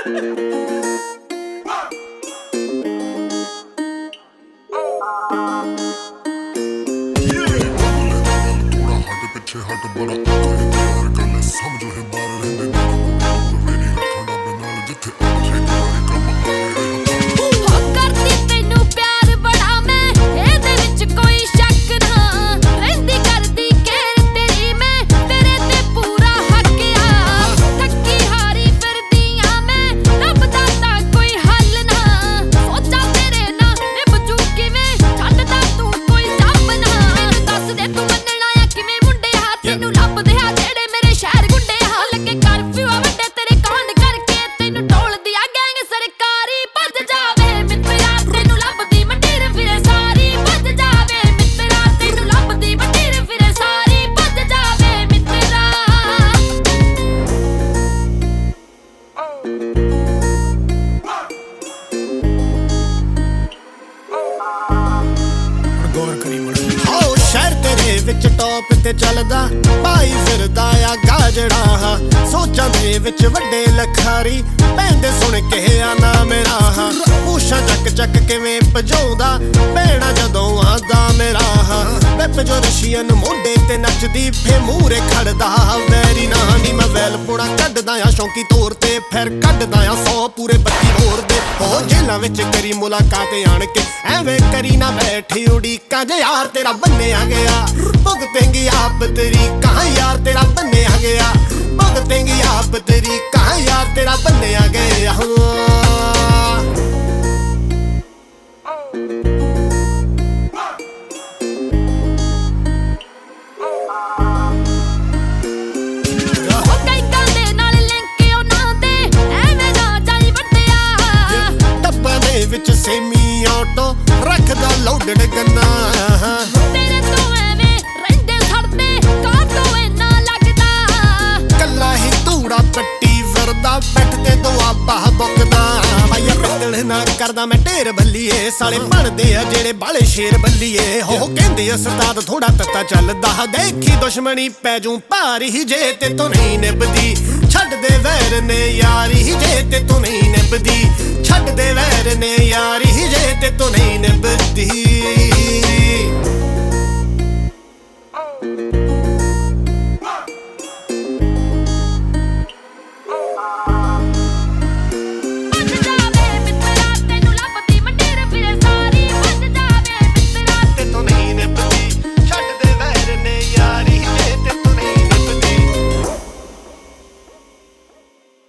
हट बड़ा प्यार कर ले समझो है मार रहने दे मेरी रखना बना जिथे अच्छे कारी कम हो करती तैनू प्यार बड़ा मैं एदे विच कोई शक ना रहंदी करदी केर तेरी मैं तेरे ते पूरा हक आ थक्की हारी फिरदियां मैं रब दा तां कोई हल ना सोचा तेरे ना निभजू किवें छड्डदा तू कोई जब ना मैनू दस दे तू मनना आ किवें ਤੈਨੂੰ ਲੱਭਦੇ ਆ ਜਿਹੜੇ ਮੇਰੇ ਸ਼ਹਿਰ ਗੁੰਡੇ ਆ ਲੱਗੇ ਕਰਫਿਊ ਆ ਵੱਡੇ ਤੇਰੇ ਕਾਂਡ ਕਰਕੇ ਤੈਨੂੰ ਢੋਲਦੀ ਆ ਗੈਂਗ ਸਰਕਾਰੀ ਭੱਜ ਜਾਵੇ ਮਿੱਤਰਾ ਤੈਨੂੰ ਲੱਭਦੀ ਮੰਡੀਰ ਫਿਰੇ ਸਾਰੀ ਭੱਜ ਜਾਵੇ ਮਿੱਤਰਾ ਤੈਨੂੰ ਲੱਭਦੀ ਮੰਡੀਰ ਫਿਰੇ ਸਾਰੀ ਭੱਜ ਜਾਵੇ ਮਿੱਤਰਾ ਗੌਰ ਕਰੀ ਮੜ ਹੋ ਸ਼ਹਿਰ ਤੇਰੇ ਵਿੱਚ ਟੌਪ ਤੇ ਚੱਲਦਾ ਭਾਈ ਫਿਰਦਾ ਆ ਗਾਜੜਾ ਸੋਚਾਂ ਦੇ ਵਿੱਚ ਵੱਡੇ ਲਖਾਰੀ ਪੈਂਦੇ ਸੁਣ ਕੇ ਆ ਨਾ ਮੇਰਾ ਪੂਛਾਂ ਚੱਕ ਚੱਕ ਕਿਵੇਂ ਭਜਾਉਂਦਾ ਭੈਣਾ ਜਦੋਂ ਆਂਦਾ ਮੇਰਾ ਵੈਪ ਜੋ ਰਸ਼ੀਅਨ ਮੋਢੇ ਤੇ ਨੱਚਦੀ ਫੇ ਮੂਹਰੇ ਖੜਦਾ ਵੈਰੀ ਨਾ ਨੀ ਮੈਂ ਵੈਲ ਪੁਣਾ ਕੱਢਦਾ ਆ ਸ਼ੌਂਕੀ ਤੌਰ ਤੇ ਫਿਰ ਕੱਢਦਾ ਆ 100 ਪੂਰੇ 32 ਹੋਰ ਦੇ ਹੋ ਜੇਲਾਂ ਵਿੱਚ ਕਰੀ ਮੁਲਾਕਾਤ ਆਣ ਕੇ ਐਵੇਂ ਕਰੀ ਨਾ ਬੈਠੀ ਉਡੀਕਾਂ ਜੇ ਯਾਰ ਤੇਰਾ ਬੰਨਿਆ ਗਿਆ ਭੁਗਤੇਂਗੀ ਆਪ ਤੇਰੀ ਕਹਾਂ ਯਾਰ ਤੇਰਾ ਬੰਨਿਆ ਗਿਆ ਭੁਗਤੇਂਗੀ ਆਪ ਤੇਰੀ ਕਹਾਂ ਯਾਰ ਤੇਰਾ ਬੰਨਿਆ ਗਿਆ ਵਿੱਚ ਸੇਮੀ ਆਟੋ ਰੱਖਦਾ ਲੋਡਡ ਗੰਨਾ ਤੇਰੇ ਤੋਂ ਐਵੇਂ ਰਹਿੰਦੇ ਛੜਦੇ ਕਾਟੋ ਇੰਨਾ ਲੱਗਦਾ ਕੱਲਾ ਹੀ ਧੂੜਾ ਪੱਟੀ ਫਿਰਦਾ ਪੈਟ ਤੇ ਦੁਆਬਾ ਬੁੱਕਦਾ ਭਾਈਆ ਪਿੱਤਲ ਨਾ ਕਰਦਾ ਮੈਂ ਢੇਰ ਬੱਲੀਏ ਸਾਲੇ ਬਣਦੇ ਆ ਜਿਹੜੇ ਬਾਲੇ ਸ਼ੇਰ ਬੱਲੀਏ ਹੋ ਕਹਿੰਦੇ ਉਸਤਾਦ ਥੋੜਾ ਤੱਤਾ ਚੱਲਦਾ ਦੇਖੀ ਦੁਸ਼ਮਣੀ ਪੈ ਜੂ ਭਾਰੀ ਜੇ ਤੇ ਤੂੰ ਨਹੀਂ ਨਿਭਦੀ ਛੱਡ ਦੇ ਵੈਰ ਨੇ ਯਾਰੀ ਜੇ ਤੇ ਤੂੰ ਨਹੀਂ ਨਿਭਦੀ ਛੱਡ ਦੇ ਵੈਰ ਨੇ ਯਾਰੀ ਜੇ ਤੇ ਤੂੰ ਨਹੀਂ ਨਿਭਦੀ